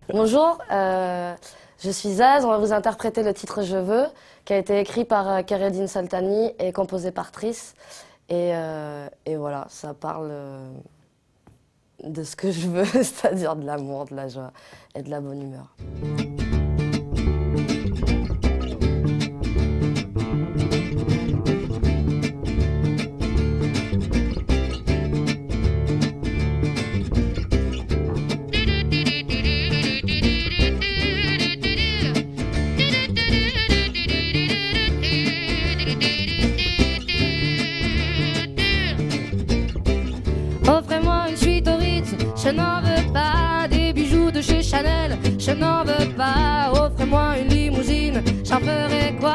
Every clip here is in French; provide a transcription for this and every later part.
Bonjour, je suis Zaz, on va vous interpréter le titre Je veux, qui a été écrit par Keredine Saltani et composé par Triss. Et voilà, ça parle de ce que je veux, c'est-à-dire de l'amour, de la joie et de la bonne humeur. Offrez-moi une suite au Ritz, je n'en veux pas. Des bijoux de chez Chanel, je n'en veux pas. Offrez-moi une limousine, j'en ferai quoi?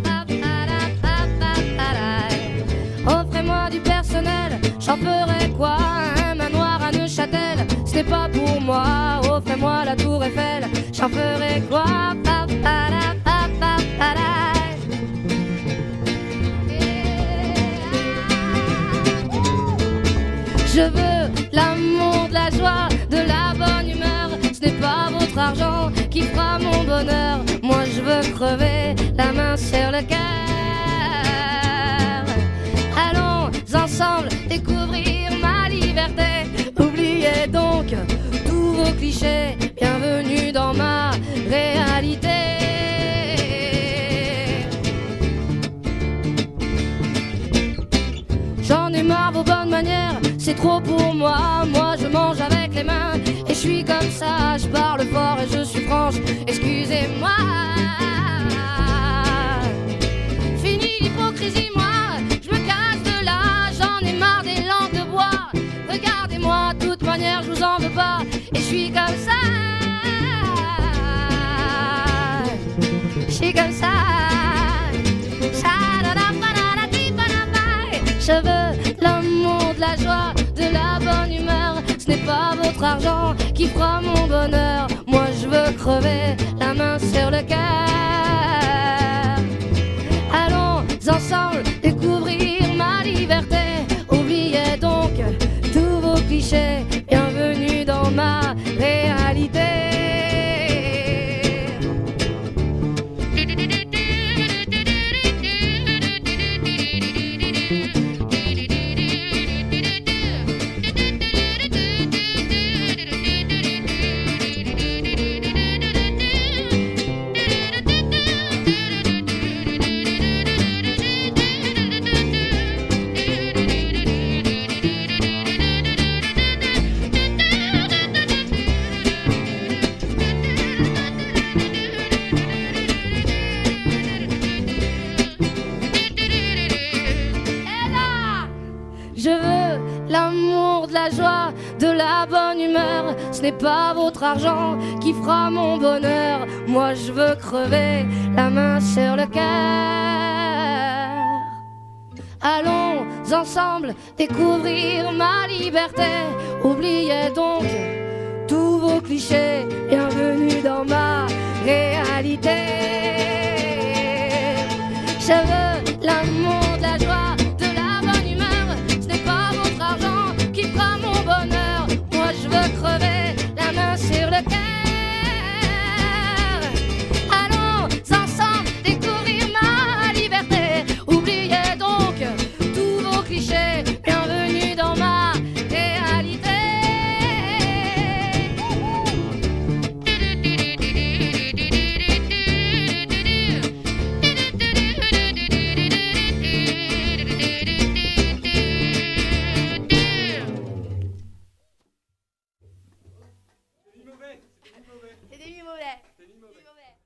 Offrez-moi du personnel, j'en ferai quoi? Un manoir à Neuchâtel, ce n'est pas pour moi. Offrez-moi la tour Eiffel, j'en ferai quoi? Je veux l'amour, de la joie, de la bonne humeur. Ce n'est pas votre argent qui fera mon bonheur. Moi je veux crever la main sur le cœur. Allons ensemble découvrir ma liberté. Oubliez donc tous vos clichés. Bienvenue dans ma réalité. J'en ai marre vos bonnes manières, c'est trop pour moi. Moi je mange avec les mains et je suis comme ça. Je parle fort et je suis franche, excusez-moi. Fini l'hypocrisie, moi, je me casse de là. J'en ai marre des langues de bois. Regardez-moi, de toute manière je vous en veux pas. Et je suis comme ça. Je suis comme ça. Je veux l'amour, de la joie, de la bonne humeur. Ce n'est pas votre argent qui fera mon bonheur. Moi je veux crever la main sur le cœur. Allons ensemble découvrir ma liberté. Oubliez donc tous vos clichés. Bienvenue dans ma réalité. Je veux l'amour, de la joie, de la bonne humeur. Ce n'est pas votre argent qui fera mon bonheur. Moi je veux crever la main sur le cœur. Allons ensemble découvrir ma liberté. Oubliez donc tous vos clichés. Bienvenue dans ma réalité. Je veux l'amour,